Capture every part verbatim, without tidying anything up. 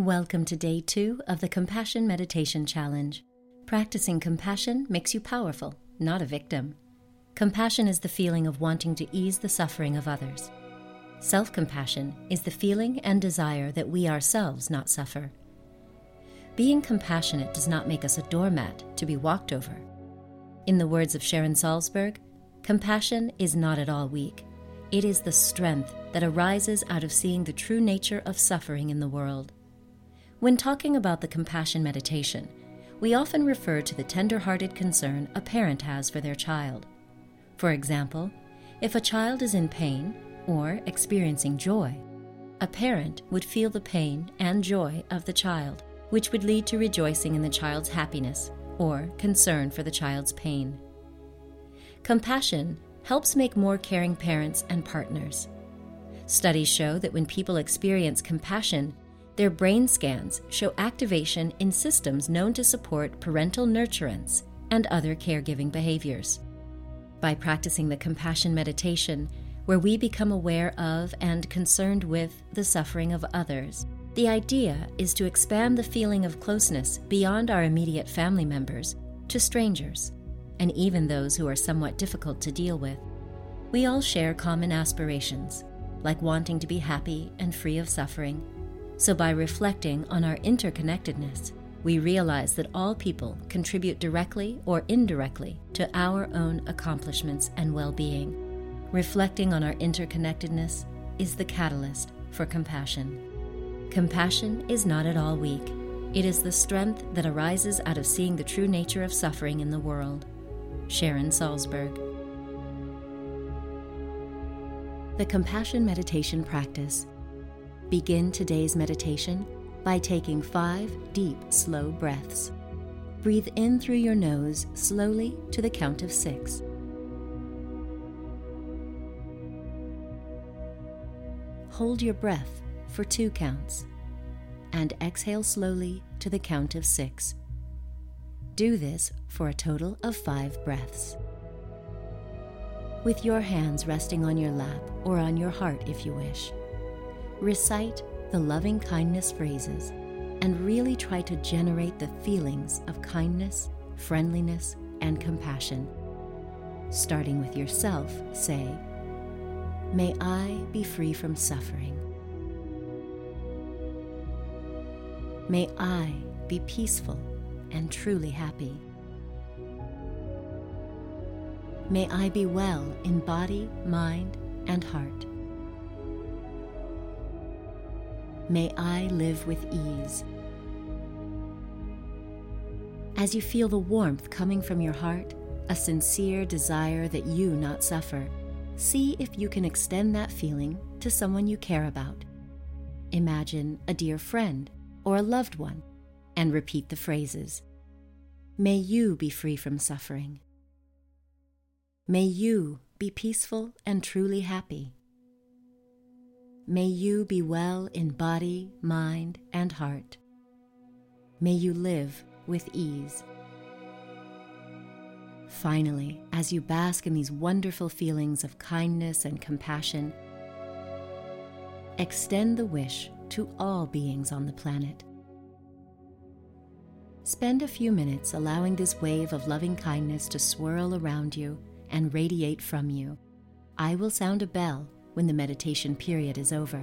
Welcome to day two of the Compassion Meditation Challenge. Practicing compassion makes you powerful, not a victim. Compassion is the feeling of wanting to ease the suffering of others. Self-compassion is the feeling and desire that we ourselves not suffer. Being compassionate does not make us a doormat to be walked over. In the words of Sharon Salzberg, compassion is not at all weak. It is the strength that arises out of seeing the true nature of suffering in the world. When talking about the compassion meditation, we often refer to the tender-hearted concern a parent has for their child. For example, if a child is in pain or experiencing joy, a parent would feel the pain and joy of the child, which would lead to rejoicing in the child's happiness or concern for the child's pain. Compassion helps make more caring parents and partners. Studies show that when people experience compassion, their brain scans show activation in systems known to support parental nurturance and other caregiving behaviors. By practicing the compassion meditation, where we become aware of and concerned with the suffering of others, the idea is to expand the feeling of closeness beyond our immediate family members to strangers, and even those who are somewhat difficult to deal with. We all share common aspirations, like wanting to be happy and free of suffering. So by reflecting on our interconnectedness, we realize that all people contribute directly or indirectly to our own accomplishments and well-being. Reflecting on our interconnectedness is the catalyst for compassion. Compassion is not at all weak. It is the strength that arises out of seeing the true nature of suffering in the world. Sharon Salzberg. The Compassion Meditation Practice. Begin today's meditation by taking five deep, slow breaths. Breathe in through your nose slowly to the count of six. Hold your breath for two counts, and exhale slowly to the count of six. Do this for a total of five breaths. With your hands resting on your lap or on your heart if you wish, recite the loving kindness phrases and really try to generate the feelings of kindness, friendliness, and compassion. Starting with yourself, say, "May I be free from suffering. May I be peaceful and truly happy. May I be well in body, mind, and heart. May I live with ease." As you feel the warmth coming from your heart, a sincere desire that you not suffer, see if you can extend that feeling to someone you care about. Imagine a dear friend or a loved one and repeat the phrases. May you be free from suffering. May you be peaceful and truly happy. May you be well in body, mind, and heart. May you live with ease. Finally, as you bask in these wonderful feelings of kindness and compassion, extend the wish to all beings on the planet. Spend a few minutes allowing this wave of loving kindness to swirl around you and radiate from you. I will sound a bell when the meditation period is over.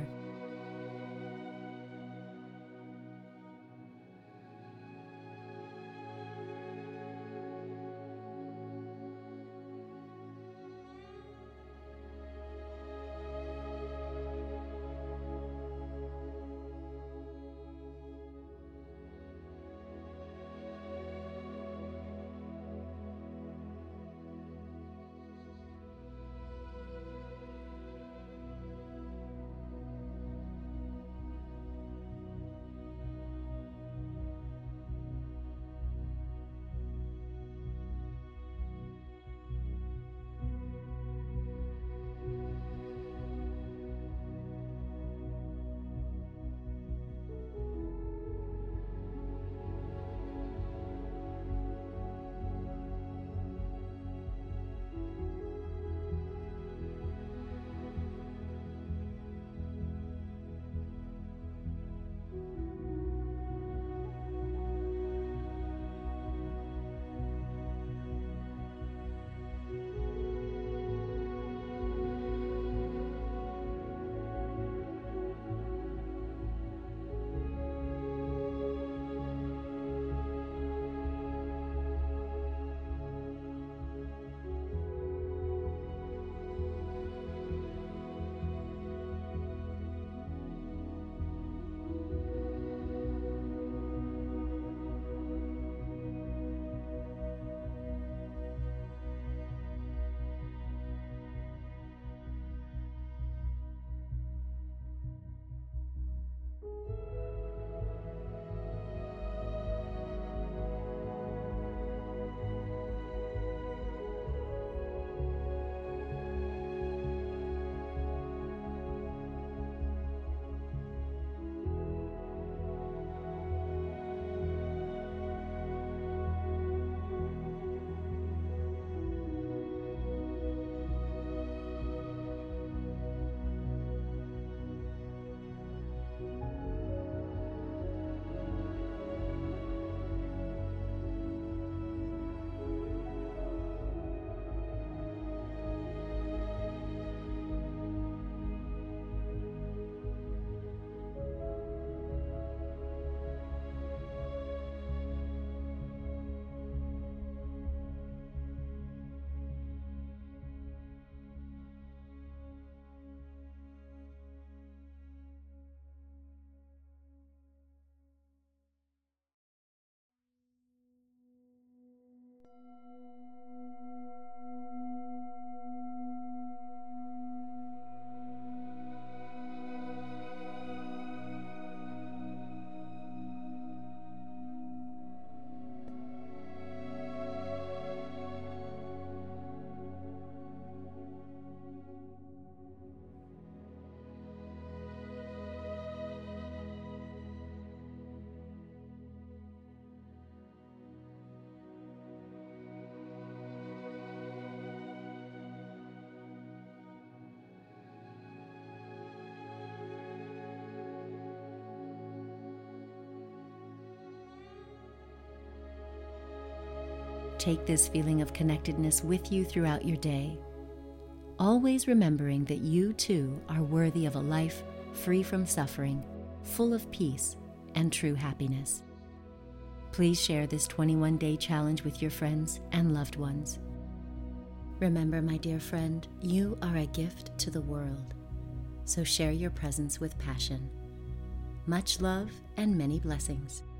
Take this feeling of connectedness with you throughout your day, always remembering that you too are worthy of a life free from suffering, full of peace and true happiness. Please share this twenty-one day challenge with your friends and loved ones. Remember, my dear friend, you are a gift to the world, so share your presence with passion. Much love and many blessings.